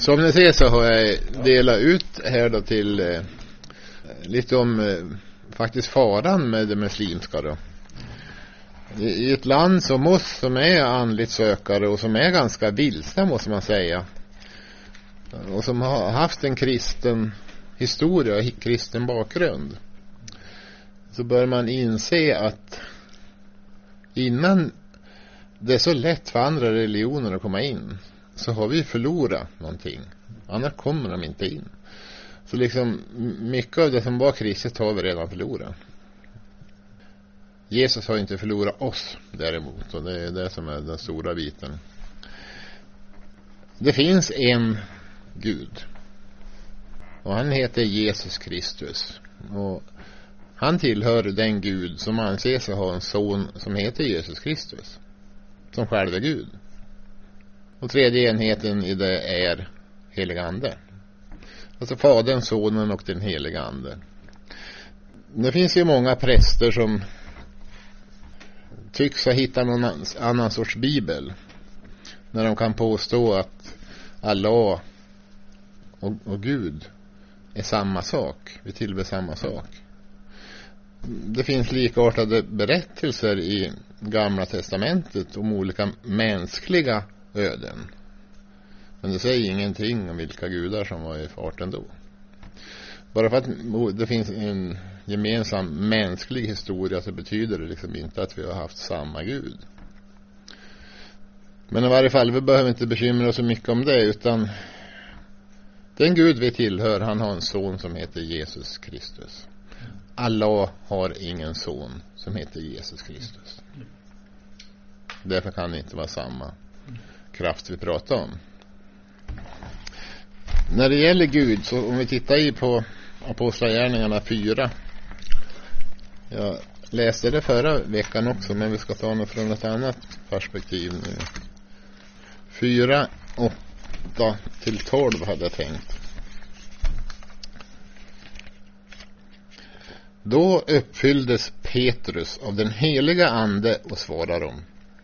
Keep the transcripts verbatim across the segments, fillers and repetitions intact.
Som ni ser så har jag delat ut här då till eh, lite om eh, faktiskt faran med det muslimska då. I, I ett land som oss som är andligt sökare och som är ganska vilsna måste man säga. Och som har haft en kristen historia, kristen bakgrund. Så bör man inse att innan det är så lätt för andra religioner att komma in så har vi förlorat någonting. Annars kommer de inte in. Så liksom mycket av det som var kristet har vi redan förlorat. Jesus har inte förlorat oss däremot. Och det är det som är den stora biten. Det finns en Gud. Och han heter Jesus Kristus. Och han tillhör den Gud som anser sig ha en son som heter Jesus Kristus. Som själv är Gud. Och tredje enheten i det är helig ande. Alltså Fadern, Sonen och den heliga ande. Det finns ju många präster som tycks ha hittat någon annan sorts bibel. När de kan påstå att Allah och, och Gud är samma sak. Vi tillber samma sak. Det finns likartade berättelser i Gamla testamentet om olika mänskliga öden. Men det säger ingenting om vilka gudar som var i farten då. Bara för att det finns en gemensam mänsklig historia så betyder det liksom inte att vi har haft samma Gud. Men i varje fall, vi behöver inte bekymra oss så mycket om det, utan den Gud vi tillhör, han har en son som heter Jesus Kristus. Allah har ingen son som heter Jesus Kristus. Därför kan det inte vara samma kraft vi pratar om. När det gäller Gud, så om vi tittar i på Apostlagärningarna fyra. Jag läste det förra veckan också, men vi ska ta något från ett annat perspektiv nu. fyra, åtta till tolv hade jag tänkt. Då uppfylldes Petrus av den heliga ande och svarade dem: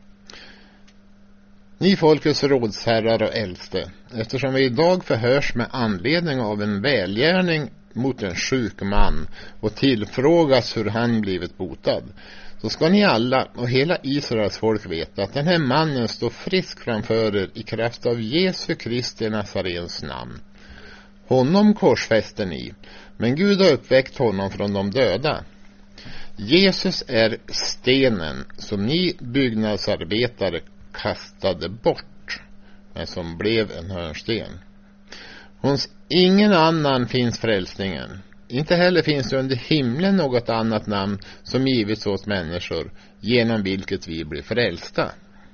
Ni folkets rådsherrar och äldste, eftersom vi idag förhörs med anledning av en välgärning mot en sjuk man och tillfrågas hur han blivit botad, så ska ni alla och hela Israels folk veta att den här mannen står frisk framför er i kraft av Jesu Kristi Nazarens namn. Honom korsfäster ni, men Gud har uppväckt honom från de döda. Jesus är stenen som ni byggnadsarbetare kastade bort, men som blev en hörnsten. Hos ingen annan finns frälsningen. Inte heller finns det under himlen något annat namn som givits åt människor genom vilket vi blir frälsta.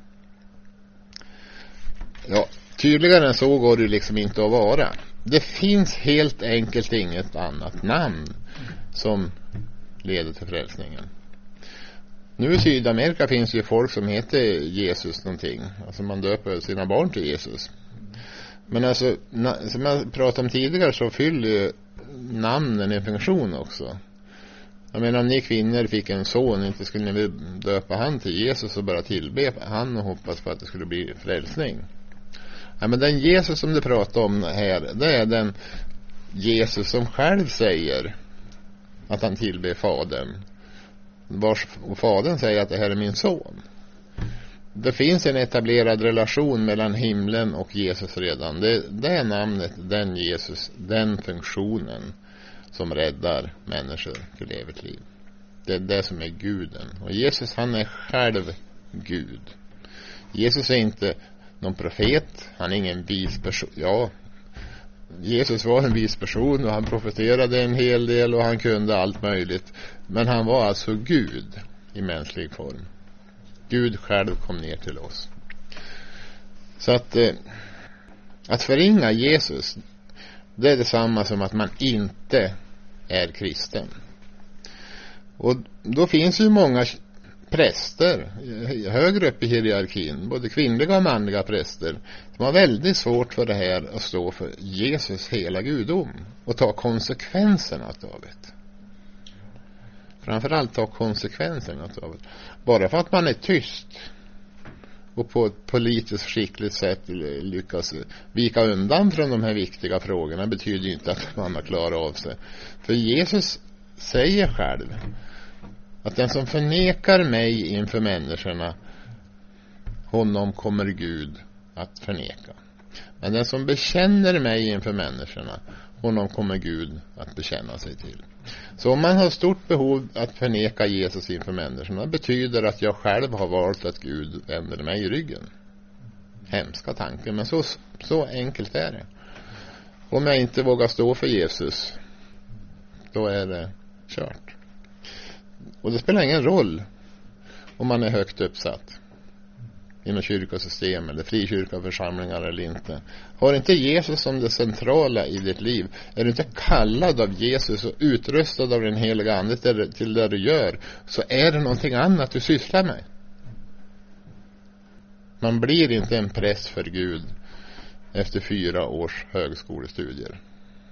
Ja, tydligare än så går det liksom inte att vara. Det finns helt enkelt inget annat namn som leder till frälsningen. Nu i Sydamerika finns ju folk som heter Jesus någonting. Alltså man döper sina barn till Jesus. Men alltså, som jag pratade om tidigare, så fyller ju namnen en funktion också. Jag menar, om ni kvinnor fick en son, inte skulle ni döpa han till Jesus och bara tillbe han och hoppas på att det skulle bli frälsning. Ja, men den Jesus som du pratar om här, det är den Jesus som själv säger att han tillber Fadern. Vars, och Fadern säger att det här är min son. Det finns en etablerad relation mellan himlen och Jesus redan. Det, det är namnet, den Jesus, den funktionen som räddar människor till evigt liv. Det är det som är guden. Och Jesus, han är själv Gud. Jesus är inte någon profet, han är ingen vis person. Ja, Jesus var en vis person och han profeterade en hel del och han kunde allt möjligt. Men han var alltså Gud i mänsklig form. Gud själv kom ner till oss. Så att eh, att förringa Jesus, det är detsamma som att man inte är kristen. Och då finns ju många präster högre upp i hierarkin, både kvinnliga och manliga präster, som har väldigt svårt för det här att stå för Jesus hela gudom och ta konsekvenserna av det. Framförallt ta konsekvenserna av det. Bara för att man är tyst och på ett politiskt skickligt sätt lyckas vika undan från de här viktiga frågorna betyder ju inte att man har klarat av sig. För Jesus säger själv att den som förnekar mig inför människorna, honom kommer Gud att förneka. Men den som bekänner mig inför människorna, honom kommer Gud att bekänna sig till. Så om man har stort behov att förneka Jesus inför människorna, betyder att jag själv har valt att Gud vänder mig i ryggen. Hemska tanken, men så, så enkelt är det. Om jag inte vågar stå för Jesus, då är det kört. Och det spelar ingen roll om man är högt uppsatt inom kyrkosystem eller frikyrkoförsamlingar eller inte. Har inte Jesus som det centrala i ditt liv, är du inte kallad av Jesus och utrustad av den heliga ande till det du gör, så är det någonting annat du sysslar med. Man blir inte en präst för Gud efter fyra års högskolestudier.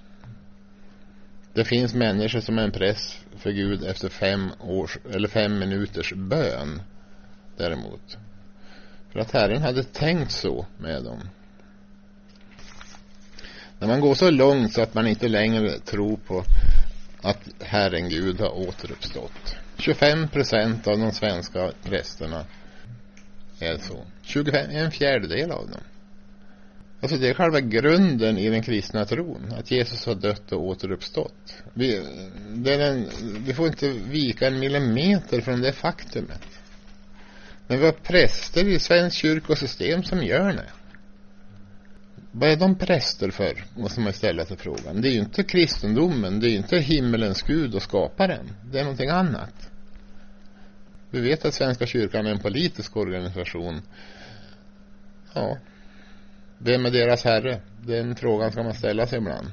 Det finns människor som är en präst för Gud efter fem års eller fem minuters bön däremot. För att Herren hade tänkt så med dem. När man går så långt så att man inte längre tror på att Herren Gud har återuppstått. tjugofem procent av de svenska prästerna är så. tjugofem, en fjärdedel av dem. Alltså det är själva grunden i den kristna tron. Att Jesus har dött och återuppstått. Vi, det är en, vi får inte vika en millimeter från det faktumet. Men vi har präster i svensk kyrkosystem som gör det. Vad är de präster för? Måste man ställa till frågan. Det är ju inte kristendomen. Det är ju inte himmelens Gud och skaparen. Det är någonting annat. Vi vet att Svenska kyrkan är en politisk organisation. Ja. Vem är deras herre? Den frågan ska man ställa sig ibland.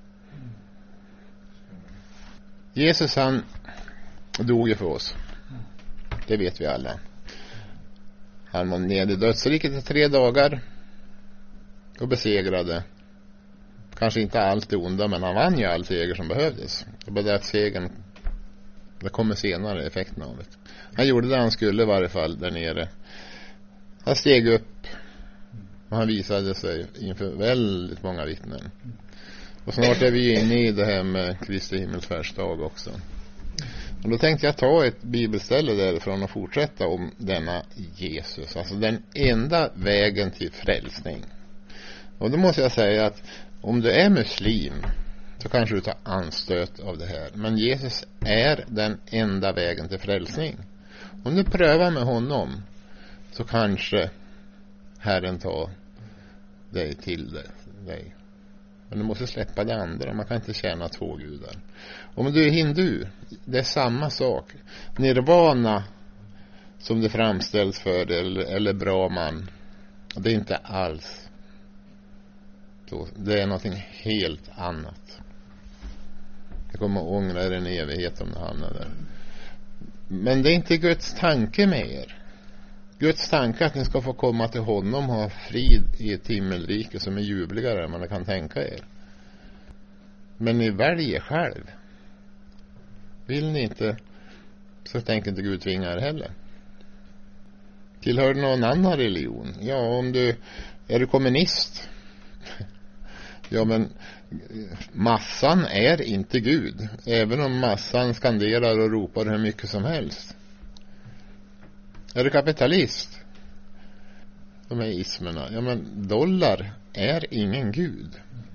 Jesus, han dog ju för oss. Det vet vi alla. Han var nere i dödsriket i tre dagar och besegrade kanske inte allt det onda, men han vann ju all seger som behövdes. Det var det att segern, det kommer senare, effekten av det. Han gjorde det han skulle i varje fall där nere. Han steg upp och han visade sig inför väldigt många vittnen. Och snart är vi inne i det här med Kristi himmelsfärdsdag också. Och då tänkte jag ta ett bibelställe därifrån och fortsätta om denna Jesus. Alltså den enda vägen till frälsning. Och då måste jag säga att om du är muslim så kanske du tar anstöt av det här. Men Jesus är den enda vägen till frälsning. Om du prövar med honom så kanske Herren tar dig till dig. Men du måste släppa det andra. Man kan inte tjäna två gudar. Om du är hindu, det är samma sak. Nirvana som det framställs för, eller, eller Brahman, det är inte alls så. Det är någonting helt annat. Jag kommer att ångra er en evighet om det hamnar där. Men det är inte Guds tanke med er. Guds tanke att ni ska få komma till honom och ha frid i ett himmelrike som är ljuvligare än man kan tänka er. Men ni väljer själv. Vill ni inte, så tänker inte Gud tvinga er heller. Tillhör du någon annan religion? Ja, om du är du kommunist. Ja, men massan är inte Gud. Även om massan skanderar och ropar hur mycket som helst. Är du kapitalist? De här ismerna. Ja, men dollar är ingen Gud.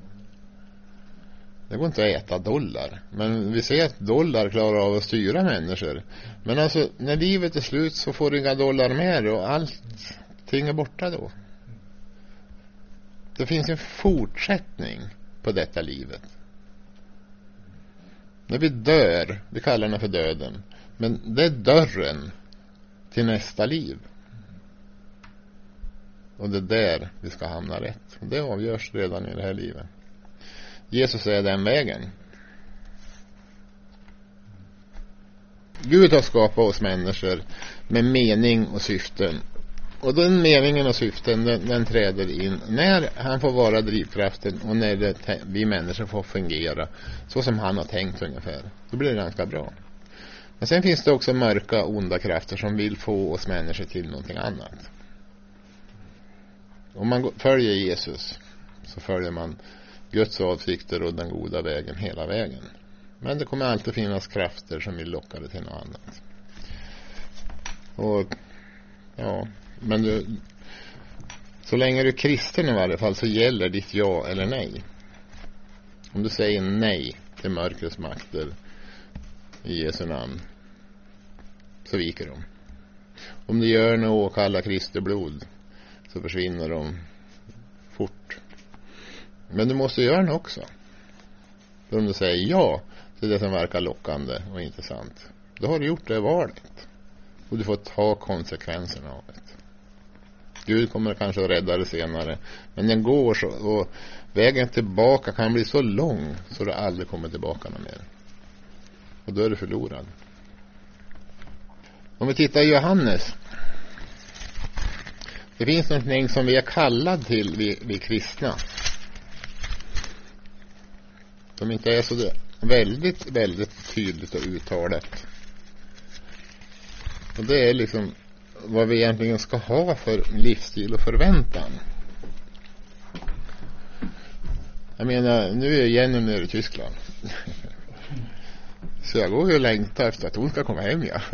Det går inte att äta dollar. Men vi ser att dollar klarar av att styra människor. Men alltså, när livet är slut så får du inga dollar mer och allting är borta då. Det finns en fortsättning på detta livet. När vi dör, vi kallar den för döden. Men det är dörren till nästa liv. Och det är där vi ska hamna rätt. Och det avgörs redan i det här livet. Jesus är den vägen. Gud har skapat oss människor med mening och syften. Och den meningen och syften den, den träder in när han får vara drivkraften och när det, vi människor får fungera så som han har tänkt ungefär. Då blir det ganska bra. Men sen finns det också mörka, onda krafter som vill få oss människor till någonting annat. Om man följer Jesus så följer man Guds avsikter och den goda vägen hela vägen. Men det kommer alltid finnas krafter som vill locka dig till något annat. Och ja, men du, så länge du är kristen i varje fall så gäller ditt ja eller nej. Om du säger nej till mörkrets makter i Jesu namn så viker de. Om du gör något och kallar Kristi blod så försvinner de fort. Men du måste göra något också. För om du säger ja till det som verkar lockande och intressant, då har du gjort det valet. Och du får ta konsekvenserna av det. Gud kommer kanske att rädda det senare. Men den går så, och vägen tillbaka kan bli så lång så du aldrig kommer tillbaka någon mer. Och då är du förlorad. Om vi tittar i Johannes. Det finns någonting som vi är kallad till, vi, vi kristna. Som inte är så väldigt, väldigt tydligt och uttalat. Och det är liksom vad vi egentligen ska ha för livsstil och förväntan. Jag menar, nu är Jenny nere i Tyskland. Så jag går ju och längtar efter att hon ska komma hem, ja.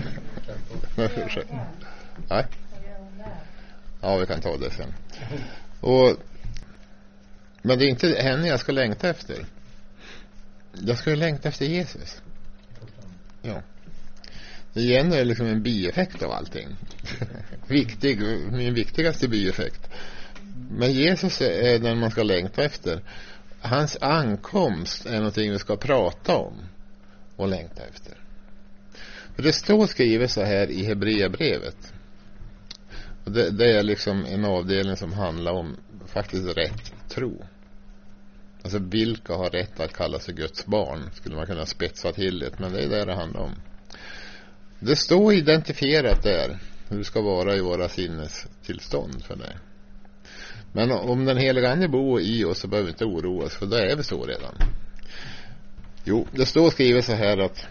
Nej. Ja, vi kan ta det sen. Och, men det är inte henne jag ska längta efter. Jag ska ju längta efter Jesus. Ja. Det igen är liksom en bieffekt av allting. Viktig, min viktigaste bieffekt. Men Jesus är den man ska längta efter. Hans ankomst är någonting vi ska prata om och längta efter. För det står skrivet så här i Hebreerbrevet. Och det, det är liksom en avdelning som handlar om faktiskt rätt tro. Alltså vilka har rätt att kalla sig Guds barn, skulle man kunna spetsa till det, men det är det det handlar om. Det står identifierat där hur det ska vara i våra sinnestillstånd för det. Men om den heliga ande bor i oss så behöver vi inte oroa oss, för då är vi så redan. Jo, det står skrivet så här att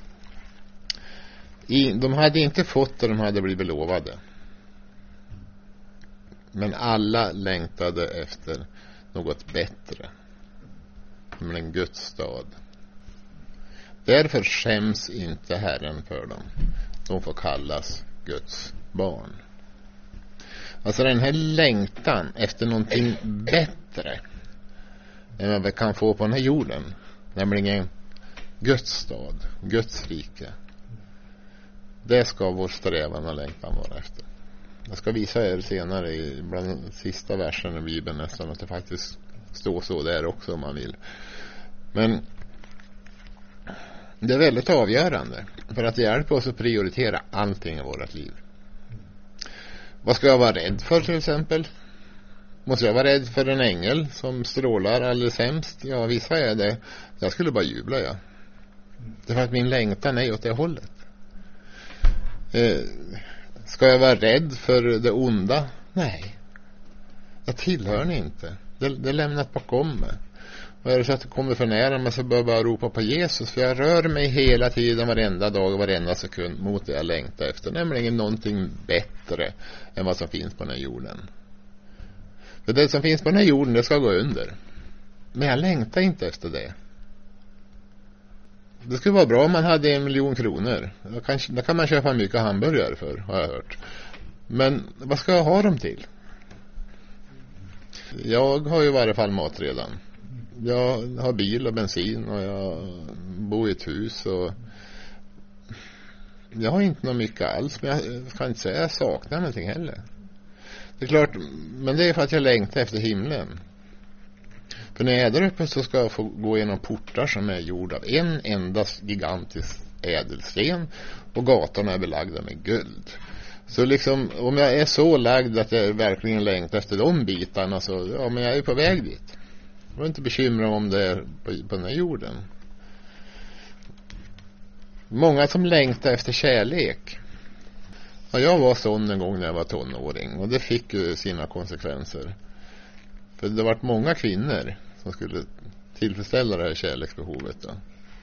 i, de hade inte fått det de hade blivit lovade. Men alla längtade efter något bättre. Nämligen Guds stad. Därför skäms inte Herren för dem. De får kallas Guds barn. Alltså den här längtan efter någonting bättre än vad vi kan få på den här jorden. Nämligen Guds stad, Guds rike. Det ska vår strävan och längtan vara efter. Jag ska visa er senare i bland de sista versen i Bibeln nästan att det faktiskt står så där också om man vill. Men det är väldigt avgörande för att det hjälper oss att prioritera allting i vårt liv. Vad ska jag vara rädd för till exempel? Måste jag vara rädd för en ängel som strålar alldeles hemskt? Ja, vissa är det. Jag skulle bara jubla, ja. Det är för att min längtan är åt det hållet. Eh, ska jag vara rädd för det onda? Nej. Jag tillhör ni inte. Det, det är lämnat bakom mig. Och är det så att det kommer för nära mig så bör jag bara ropa på Jesus. För jag rör mig hela tiden, varenda dag och varenda sekund mot det jag längtar efter. Nämligen någonting bättre än vad som finns på den här jorden. För det som finns på den här jorden, det ska gå under. Men jag längtar inte efter det. Det skulle vara bra om man hade en miljon kronor. Då kan, då kan man köpa mycket hamburgare för, har jag hört. Men vad ska jag ha dem till? Jag har ju i varje fall mat redan. Jag har bil och bensin och jag bor i ett hus och jag har inte något mycket alls, men jag kan inte säga att jag saknar någonting heller. Det är klart, men det är för att jag längtar efter himlen. För när jag är där uppe så ska jag få gå igenom portar som är gjorda av en enda gigantisk ädelsten och gatorna är belagda med guld. Så liksom, om jag är så lagd att jag verkligen längtar efter de bitarna så, ja, men jag är på väg dit. Jag är inte bekymrad om det är på, på den här jorden. Många som längtar efter kärlek. Ja, jag var sån en gång när jag var tonåring och det fick ju sina konsekvenser. För det har varit många kvinnor som skulle tillfredsställa det här kärleksbehovet då.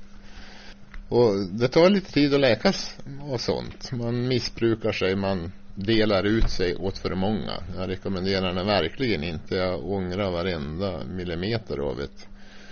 Och det tar lite tid att läkas och sånt. Man missbrukar sig, man delar ut sig åt för många. Jag rekommenderar den verkligen inte. Jag ångrar varenda millimeter av det.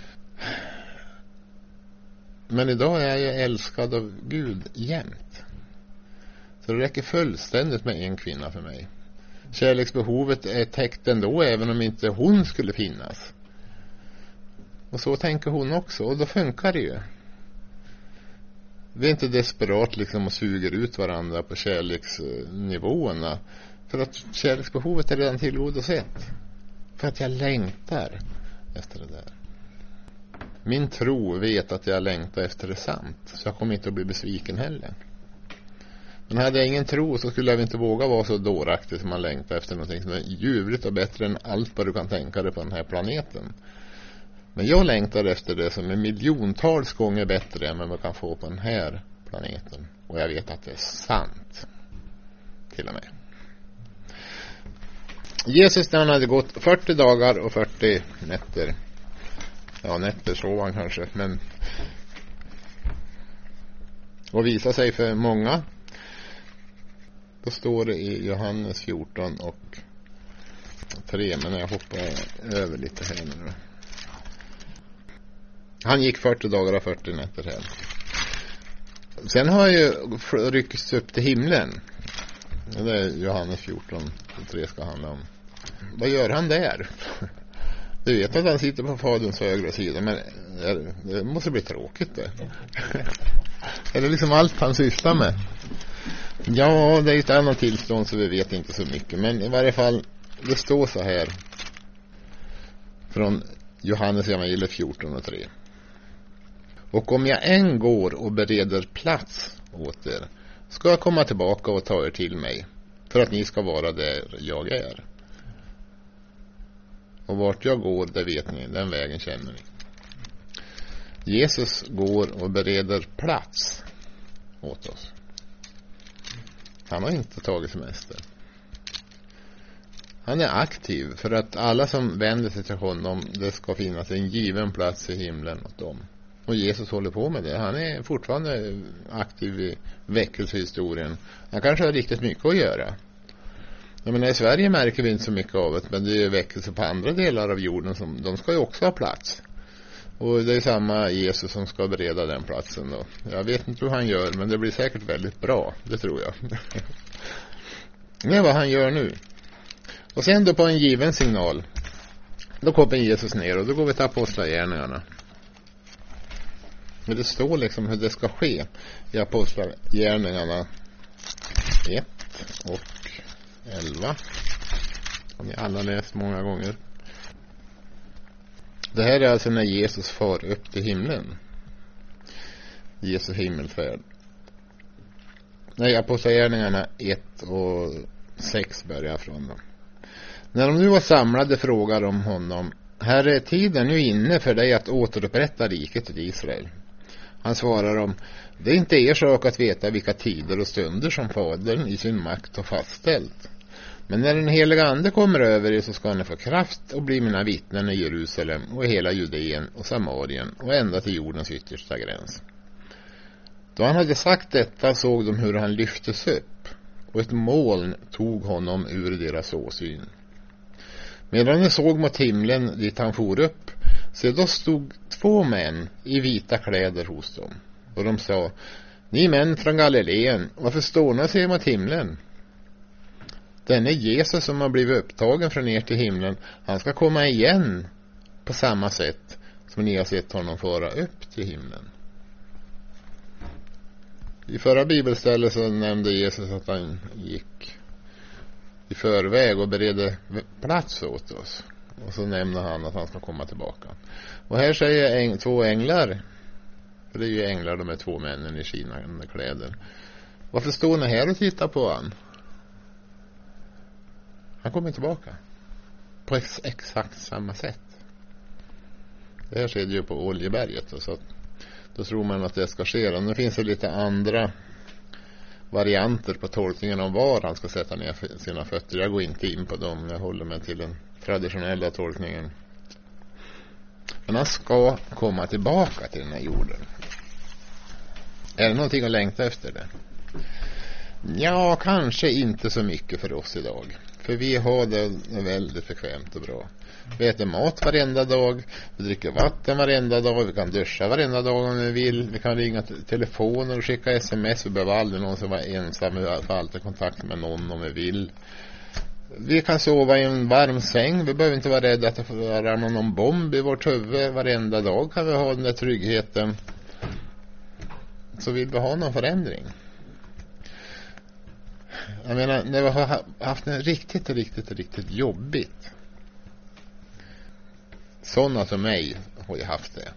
Men idag är jag älskad av Gud jämt. Så det räcker fullständigt med en kvinna för mig. Kärleksbehovet är täckt ändå, även om inte hon skulle finnas. Och så tänker hon också, och då funkar det ju. Vi är inte desperat liksom och suger ut varandra på kärleksnivåerna. För att kärleksbehovet är redan tillgodosett. För att jag längtar efter det där. Min tro vet att jag längtar efter det sant. Så jag kommer inte att bli besviken heller. Men hade jag ingen tro så skulle jag inte våga vara så dåraktig som man längtar efter någonting som är ljuvligt och bättre än allt vad du kan tänka dig på den här planeten. Men jag längtar efter det som är miljontals gånger bättre än vad man kan få på den här planeten. Och jag vet att det är sant. Till och med. Jesus, när han hade gått fyrtio dagar och fyrtio nätter. Ja, nätter sov han kanske. Men och visa sig för många. Då står det i Johannes fjorton och tre. Men jag hoppar över lite här nu. Han gick fyrtio dagar och fyrtio nätter här. Sen har ju ryckts upp till himlen. Det är Johannes fjorton och tre ska handla om. Vad gör han där? Du vet att han sitter på faderns högra sida. Men det måste bli tråkigt det. Är det liksom allt han sysslar med? Ja, det är ett annat tillstånd så vi vet inte så mycket. Men i varje fall, det står så här. Från Johannes evangeliet fjorton och tre. Och om jag än går och bereder plats åt er, ska jag komma tillbaka och ta er till mig, för att ni ska vara där jag är. Och vart jag går, det vet ni, den vägen känner ni. Jesus går och bereder plats åt oss. Han har inte tagit semester. Han är aktiv för att alla som vänder sig till honom, det ska finnas en given plats i himlen åt dem. Och Jesus håller på med det. Han är fortfarande aktiv i väckelsehistorien. Han kanske har riktigt mycket att göra. Jag menar, i Sverige märker vi inte så mycket av det, men det är väckelse på andra delar av jorden som de ska ju också ha plats. Och det är samma Jesus som ska bereda den platsen då. Jag vet inte hur han gör, men det blir säkert väldigt bra. Det tror jag. Det är vad han gör nu. Och sen då på en given signal, då kommer Jesus ner och då går vi till apostlagärningarna. Men det står liksom hur det ska ske i apostlagärningarna ett och elva. Har ni alla läst många gånger. Det här är alltså när Jesus far upp till himlen. Jesu himmelfärd. Nej, apostlagärningarna ett och sex börjar från dem. När de nu var samlade frågar de honom: Herre, är tiden nu inne för dig att återupprätta riket till Israel? Han svarar dem: det är inte er sak att veta vilka tider och stunder som Fadern i sin makt har fastställt. Men när den heliga ande kommer över er så ska ni få kraft och bli mina vittnen i Jerusalem och i hela Judeen och Samarien och ända till jordens yttersta gräns. Då han hade sagt detta såg de hur han lyftes upp, och ett moln tog honom ur deras åsyn. Medan de såg mot himlen dit han for upp, så då stod två män i vita kläder hos dem. Och de sa: ni män från Galileen, varför står ni och ser mot himlen? Denne Jesus som har blivit upptagen från er till himlen, han ska komma igen på samma sätt som ni har sett honom fara upp till himlen. I förra bibelstället så nämnde Jesus att han gick i förväg och beredde plats åt oss. Och så nämner han att han ska komma tillbaka. Och här säger äng, två änglar, för det är ju änglar, de är två männen i skinande kläder: varför står ni här och tittar på han? Han kommer tillbaka på ex- exakt samma sätt. Det här ser ju på Oljeberget, så att då tror man att det ska ske. Och nu finns det lite andra varianter på tolkningen om var han ska sätta ner sina fötter. Jag går inte in på dem, jag håller mig till den traditionella tolkningen. Men han ska komma tillbaka till den här jorden. Är det någonting att längta efter det? Ja, kanske inte så mycket för oss idag. För vi har det väldigt bekvämt och bra. Vi äter mat varenda dag. Vi dricker vatten varenda dag. Vi kan duscha varenda dag om vi vill. Vi kan ringa till telefoner och skicka sms. Vi behöver aldrig någon som var ensam. Vi får alltid kontakt med någon om vi vill. Vi kan sova i en varm säng. Vi behöver inte vara rädda att det får ramla någon bomb i vårt huvud. Varenda dag kan vi ha den där tryggheten. Så vill vi ha någon förändring. Jag menar, när vi har haft en riktigt, riktigt, riktigt jobbigt. Sådana som mig har ju haft det.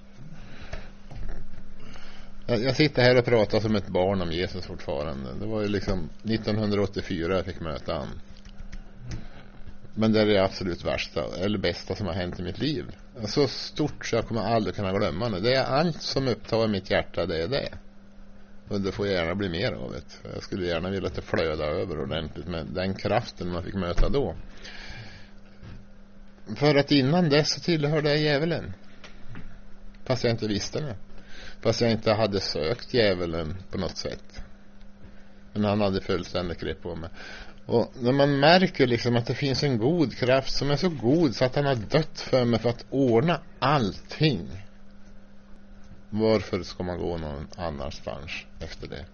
Jag, jag sitter här och pratar som ett barn om Jesus fortfarande. Det var ju liksom nittonhundraåttiofyra jag fick möta han. Men det är det absolut värsta eller bästa som har hänt i mitt liv. Så stort så jag kommer aldrig kunna glömma det. Det är allt som upptar mitt hjärta, det är det. Och det får gärna bli mer av det. Jag skulle gärna vilja att det flöda över ordentligt med den kraften man fick möta då. För att innan dess så tillhörde jag djävulen. Fast jag inte visste det. Fast jag inte hade sökt djävulen på något sätt. Men han hade fullständigt grepp på mig. Och när man märker liksom att det finns en god kraft som är så god så att han har dött för mig för att ordna allting. Varför ska man gå någon annanstans efter det?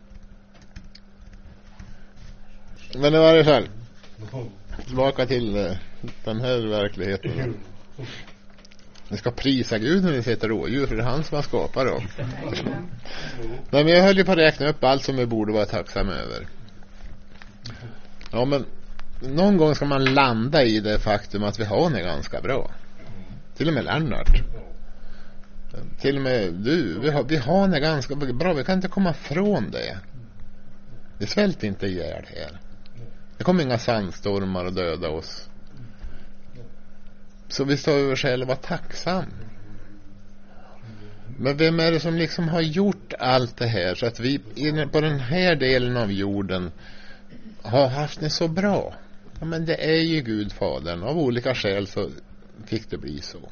Men i varje fall, tillbaka till uh, den här verkligheten. Vi ska prisa Gud när vi sätter rådjur, för det är han som har skapat dem. Men jag höll ju på att räkna upp allt som vi borde vara tacksamma över. Ja, men någon gång ska man landa i det faktum att vi har det ganska bra. Till och med Lennart. Till och med du. Vi har, vi har det ganska bra. Vi kan inte komma från det. Vi svälter inte ihjäl här. Det kommer inga sandstormar att döda oss. Så vi står över själva vara tacksam. Men vem är det som liksom har gjort allt det här så att vi på den här delen av jorden har haft det så bra? Ja, men det är ju Gud Fadern. Av olika skäl så fick det bli så.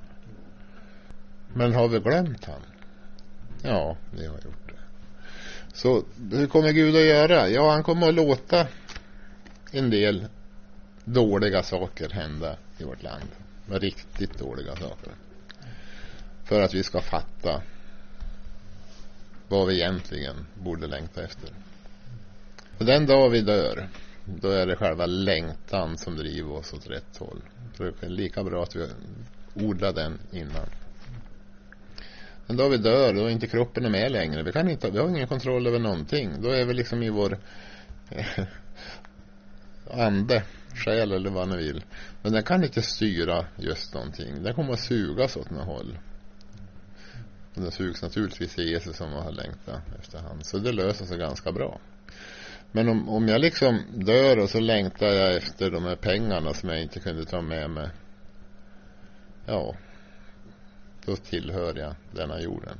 Men har vi glömt han? Ja, vi har gjort det. Så hur kommer Gud att göra? Ja, han kommer att låta en del dåliga saker hända i vårt land. Riktigt dåliga saker. För att vi ska fatta vad vi egentligen borde längta efter. Och den dag vi dör, då är det själva längtan som driver oss åt rätt håll. Så det är lika bra att vi odlar den innan. Men då vi dör, då är inte kroppen är med längre. Vi, kan inte, vi har ingen kontroll över någonting. Då är vi liksom i vår eh, ande, själ eller vad ni vill. Men den kan inte styra just någonting. Den kommer att sugas åt några håll. Och den sugs naturligtvis i Jesus som har längtat efter han. Så det löser sig ganska bra. Men om, om jag liksom dör och så längtar jag efter de här pengarna som jag inte kunde ta med mig. Ja, då tillhör jag denna jorden.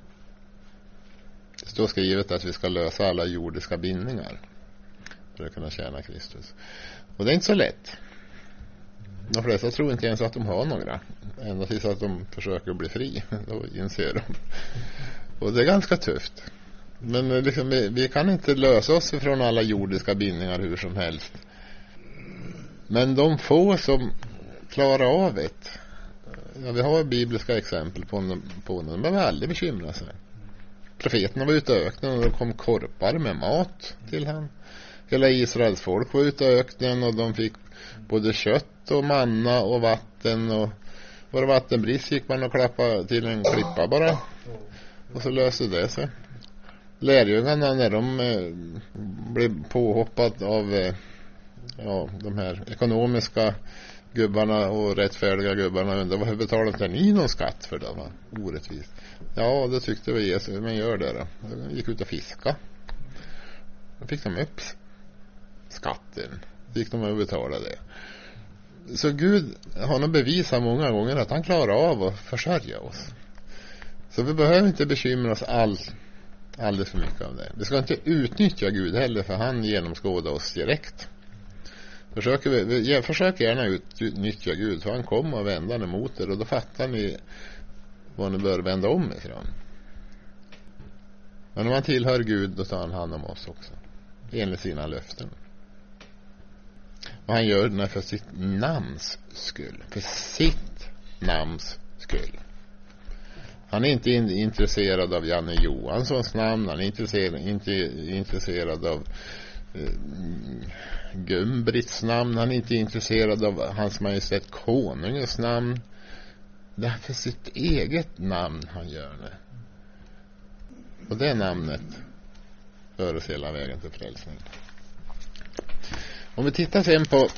Det står skrivet att vi ska lösa alla jordiska bindningar för att kunna tjäna Kristus. Och det är inte så lätt. De flesta tror inte ens att de har några. Ända tills att de försöker bli fri. Då inser de. Och det är ganska tufft. Men liksom, vi, vi kan inte lösa oss från alla jordiska bindningar hur som helst. Men de få som klarar av det. Ja, vi har bibliska exempel på, på dem. De behöver aldrig bekymra sig. Profeterna var ute i öknen och det kom korpar med mat till han. Hela Israels folk var ute i öknen och de fick både kött och manna och vatten. Och var det vattenbrist gick man och klappa till en klippa bara. Och så löste det sig. Lärjungarna när de eh, blev påhoppat av eh, ja, de här ekonomiska gubbarna och rättfärdiga gubbarna undrar varför betalar inte ni någon skatt för det, va? Orättvist. Ja, det tyckte vi Jesus, men gör det då. De gick ut och fiska. Då fick de upp skatten. Då gick de och betalade det. Så Gud har nog bevisat många gånger att han klarar av att försörja oss. Så vi behöver inte bekymra oss all, alldeles för mycket av det. Vi ska inte utnyttja Gud heller, för han genomskådar oss direkt. Försöker vi, vi, försök gärna utnyttja Gud, för han kommer och vänder emot er och då fattar ni vad ni bör vända om ifrån. Men om man tillhör Gud, då tar han hand om oss också. enligt sina löften. Och han gör det för sitt namns skull. För sitt namns skull. Han är inte in, intresserad av Janne Johanssons namn. Han är intresserad, inte intresserad av eh, Gumbrits namn. Han är inte intresserad av Hans Majestät Konungens namn. Det är för sitt eget namn han gör det. Och det namnet för oss hela vägen till frälsning. Om vi tittar sen på,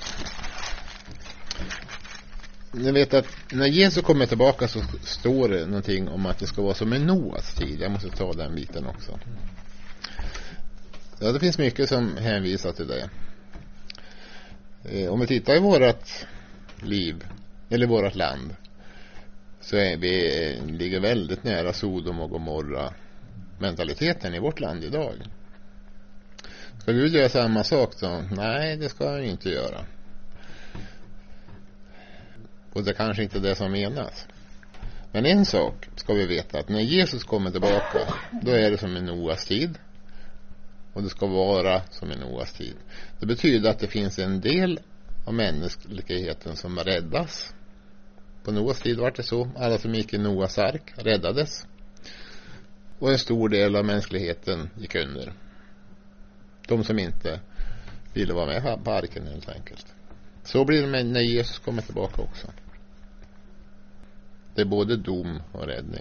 ni vet att när Jesus kommer tillbaka så står det någonting om att det ska vara som i Noas tid. Jag måste ta den biten också. Ja, det finns mycket som hänvisar till det. Om vi tittar i vårat liv eller vårat land, så är vi, ligger väldigt nära Sodom och Gomorra mentaliteten i vårt land idag. Ska Gud göra samma sak då? Nej, det ska han inte göra. Och det är kanske inte det som menas. Men en sak ska vi veta, att när Jesus kommer tillbaka, då är det som i Noas tid. Och det ska vara som i Noas tid. Det betyder att det finns en del av mänskligheten som räddas. På Noas tid var det så. Alla som gick i Noas ark räddades. Och en stor del av mänskligheten gick under. De som inte ville vara med på arken helt enkelt. Så blir det när Jesus kommer tillbaka också. Det är både dom och räddning.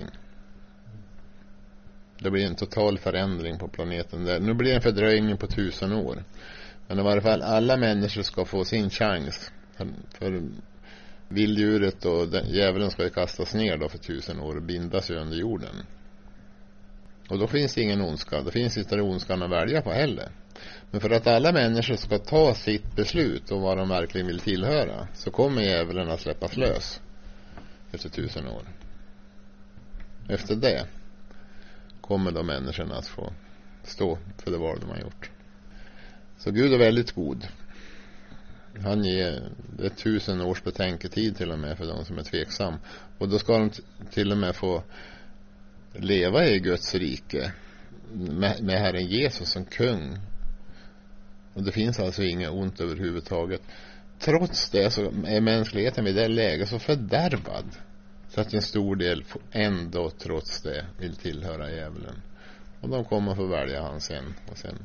Det blir en total förändring på planeten där. Nu blir det en fördröjning på tusen år. Men i varje fall alla människor ska få sin chans. För vilddjuret och den, djävulen ska ju kastas ner då för tusen år och bindas under jorden. Och då finns det ingen ondska. Det finns inte ondskan att välja på heller. Men för att alla människor ska ta sitt beslut och vad de verkligen vill tillhöra, så kommer djävulen att släppas lös efter tusen år. Efter det kommer de människorna att få stå för det val de har gjort. Så Gud är väldigt god. Han ger det tusen års betänketid till och med för de som är tveksam. Och då ska de t- till och med få leva i Guds rike med, med Herren Jesus som kung. Och det finns alltså inget ont överhuvudtaget. Trots det så är mänskligheten vid det läget så fördärvad, så att en stor del ändå trots det vill tillhöra djävulen. Och de kommer få välja han sen. Och sen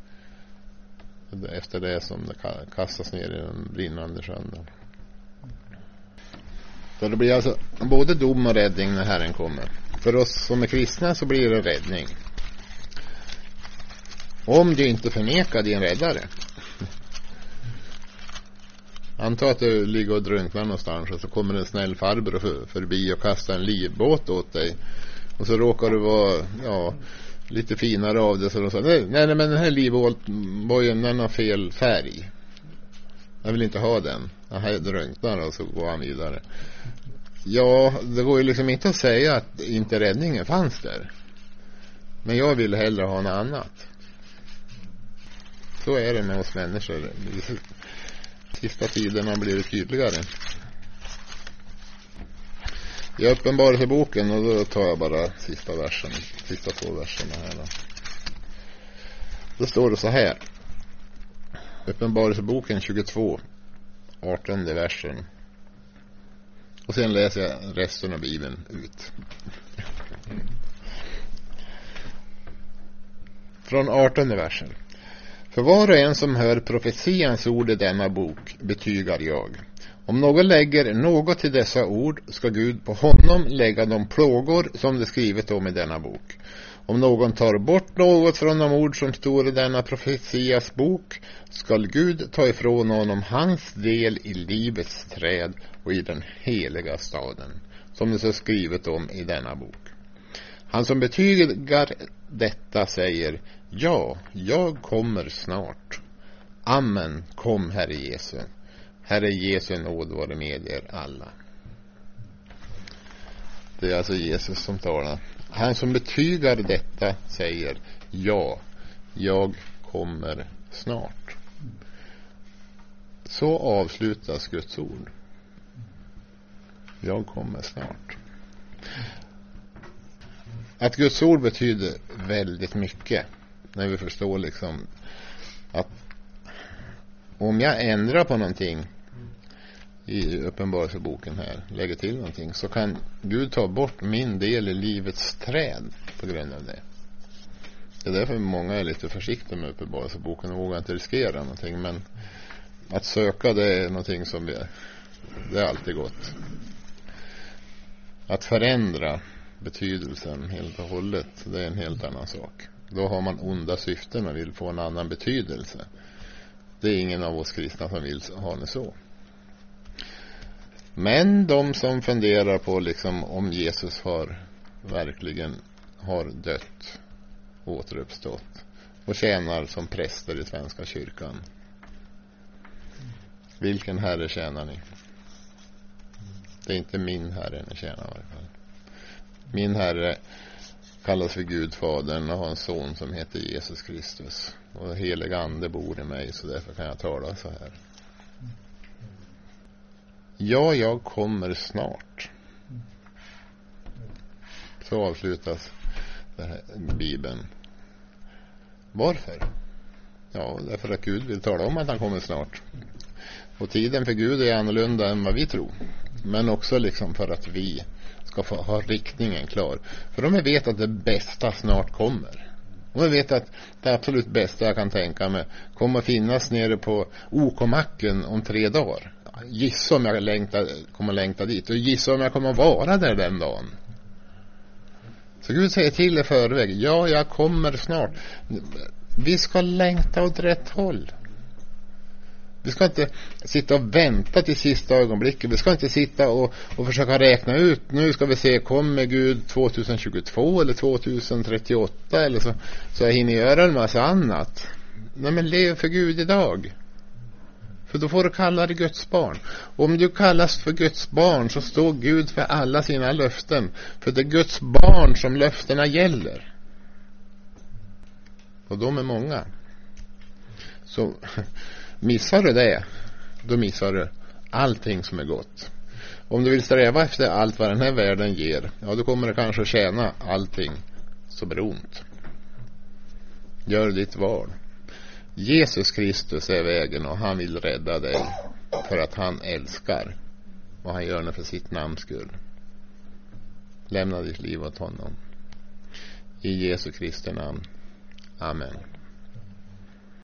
efter det som det kastas ner i den brinnande sjön. Så det blir alltså både dom och räddning när Herren kommer. För oss som är kristna så blir det räddning. Om du inte förnekar din räddare. Anta att du ligger och drunknar någonstans och så kommer en snäll farbror för, förbi och kastar en livbåt åt dig. Och så råkar du vara ja, lite finare av det. Så de säger, nej, nej men den här livbåten den har fel färg. Jag vill inte ha den. Jag drunknar och så går han vidare. Ja, det går ju liksom inte att säga att inte räddningen fanns där. Men jag vill hellre ha något annat. Så är det med oss människor. Sista tiden har blivit tydligare. Jag Uppenbarelseboken och då tar jag bara sista versen, sista två verserna här då. Då står det så här. Uppenbarelseboken tjugotvå, artonde versen. Och sen läser jag resten av Bibeln ut. Från artonde versen. För var och en som hör profetians ord i denna bok betygar jag. Om någon lägger något till dessa ord ska Gud på honom lägga de plågor som det skrivit om i denna bok. Om någon tar bort något från de ord som står i denna profetias bok skall Gud ta ifrån honom hans del i livets träd och i den heliga staden, som det står skrivet om i denna bok. Han som betygar detta säger, ja, jag kommer snart. Amen, kom Herre Jesu. Herre Jesu nåd vare med er alla. Det är alltså Jesus som talar. Han som betygar detta säger, ja, jag kommer snart. Så avslutas Guds ord. Jag kommer snart. Att Guds ord betyder väldigt mycket när vi förstår liksom att om jag ändrar på någonting i Uppenbarelseboken här, lägger till någonting, så kan Gud ta bort min del i livets träd på grund av det. Det är därför många är lite försiktiga med Uppenbarelseboken och vågar inte riskera någonting, men att söka, det är någonting som vi, det är alltid gott. Att förändra betydelsen helt och hållet, det är en helt annan sak. Då har man onda syften och vill få en annan betydelse. Det är ingen av oss kristna som vill ha det så. Men de som funderar på liksom om Jesus har verkligen har dött, återuppstått och tjänar som präster i Svenska kyrkan. Vilken herre tjänar ni? Det är inte min herre ni tjänar i varje fall. Min herre kallas för Gud Fadern och har en son som heter Jesus Kristus. Och helig ande bor i mig, så därför kan jag tala så här. Ja, jag kommer snart. Så avslutas den här Bibeln. Varför? Ja, därför att Gud vill tala om att han kommer snart. Och tiden för Gud är annorlunda än vad vi tror. Men också liksom för att vi ska få ha riktningen klar. För om vi vet att det bästa snart kommer. Om vi vet att det absolut bästa jag kan tänka mig kommer att finnas nere på OK-macken om tre dagar. Gissa om jag längtar, kommer längta dit. Och gissa om jag kommer vara där den dagen. Så Gud säger till i förväg. Ja, jag kommer snart. Vi ska längta åt rätt håll. Vi ska inte sitta och vänta till sista ögonblicket. Vi ska inte sitta och, och försöka räkna ut. Nu ska vi se, kommer Gud tjugohundratjugotvå eller tjugohundratrettioåtta eller så, så jag hinner göra en massa annat. Nej, men lev för Gud idag. För då får du kalla dig Guds barn. Och om du kallas för Guds barn så står Gud för alla sina löften. För det är Guds barn som löftena gäller. Och de är många. Så missar du det, då missar du allting som är gott. Om du vill sträva efter allt vad den här världen ger, ja, då kommer du kanske tjäna allting så blir ont. Gör ditt val. Jesus Kristus är vägen och han vill rädda dig för att han älskar. Och han gör det för sitt namns skull. Lämna ditt liv åt honom. I Jesu Kristi namn. Amen.